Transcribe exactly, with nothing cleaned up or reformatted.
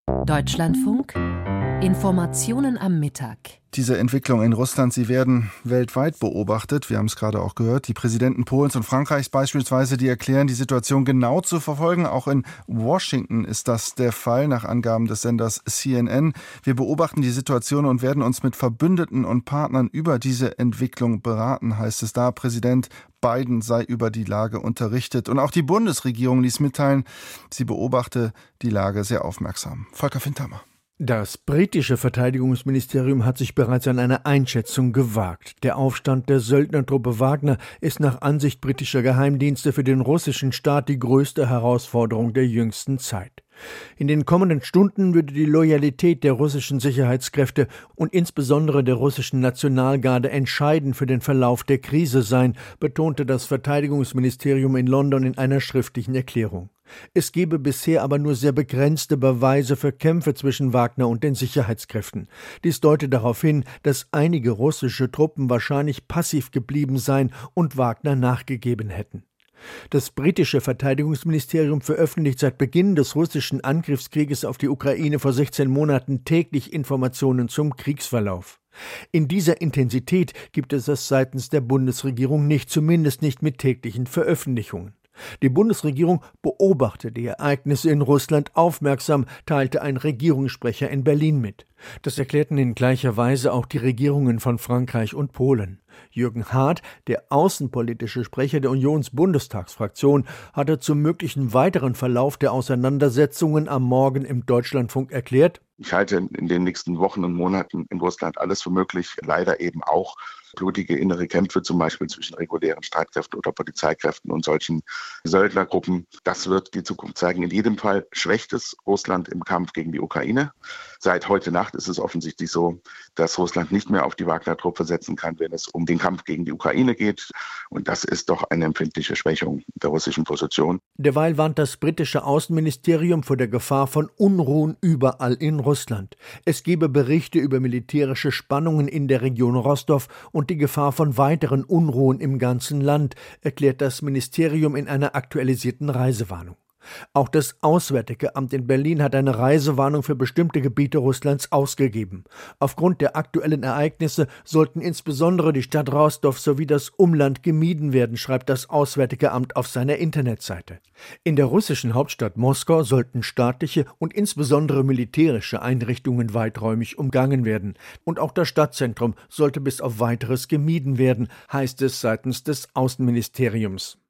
Deutschlandfunk Informationen am Mittag. Diese Entwicklung in Russland, sie werden weltweit beobachtet. Wir haben es gerade auch gehört. Die Präsidenten Polens und Frankreichs beispielsweise, die erklären, die Situation genau zu verfolgen. Auch in Washington ist das der Fall, nach Angaben des Senders C N N. Wir beobachten die Situation und werden uns mit Verbündeten und Partnern über diese Entwicklung beraten, heißt es da. Präsident Biden sei über die Lage unterrichtet. Und auch die Bundesregierung ließ mitteilen, sie beobachte die Lage sehr aufmerksam. Volker Findhammer. Das britische Verteidigungsministerium hat sich bereits an eine Einschätzung gewagt. Der Aufstand der Söldnertruppe Wagner ist nach Ansicht britischer Geheimdienste für den russischen Staat die größte Herausforderung der jüngsten Zeit. In den kommenden Stunden würde die Loyalität der russischen Sicherheitskräfte und insbesondere der russischen Nationalgarde entscheidend für den Verlauf der Krise sein, betonte das Verteidigungsministerium in London in einer schriftlichen Erklärung. Es gebe bisher aber nur sehr begrenzte Beweise für Kämpfe zwischen Wagner und den Sicherheitskräften. Dies deute darauf hin, dass einige russische Truppen wahrscheinlich passiv geblieben seien und Wagner nachgegeben hätten. Das britische Verteidigungsministerium veröffentlicht seit Beginn des russischen Angriffskrieges auf die Ukraine vor sechzehn Monaten täglich Informationen zum Kriegsverlauf. In dieser Intensität gibt es das seitens der Bundesregierung nicht, zumindest nicht mit täglichen Veröffentlichungen. Die Bundesregierung beobachte die Ereignisse in Russland aufmerksam, teilte ein Regierungssprecher in Berlin mit. Das erklärten in gleicher Weise auch die Regierungen von Frankreich und Polen. Jürgen Hart, der außenpolitische Sprecher der Unionsbundestagsfraktion, hatte zum möglichen weiteren Verlauf der Auseinandersetzungen am Morgen im Deutschlandfunk erklärt: Ich halte in den nächsten Wochen und Monaten in Russland alles für möglich, leider eben auch blutige innere Kämpfe, zum Beispiel zwischen regulären Streitkräften oder Polizeikräften und solchen Söldnergruppen. Das wird die Zukunft zeigen. In jedem Fall schwächt es Russland im Kampf gegen die Ukraine. Seit heute Nacht ist es offensichtlich so, dass Russland nicht mehr auf die Wagner-Truppe setzen kann, wenn es um den Kampf gegen die Ukraine geht. Und das ist doch eine empfindliche Schwächung der russischen Position. Derweil warnt das britische Außenministerium vor der Gefahr von Unruhen überall in Russland. Es gebe Berichte über militärische Spannungen in der Region Rostow und die Gefahr von weiteren Unruhen im ganzen Land, erklärt das Ministerium in einer aktualisierten Reisewarnung. Auch das Auswärtige Amt in Berlin hat eine Reisewarnung für bestimmte Gebiete Russlands ausgegeben. Aufgrund der aktuellen Ereignisse sollten insbesondere die Stadt Rostow sowie das Umland gemieden werden, schreibt das Auswärtige Amt auf seiner Internetseite. In der russischen Hauptstadt Moskau sollten staatliche und insbesondere militärische Einrichtungen weiträumig umgangen werden. Und auch das Stadtzentrum sollte bis auf Weiteres gemieden werden, heißt es seitens des Außenministeriums.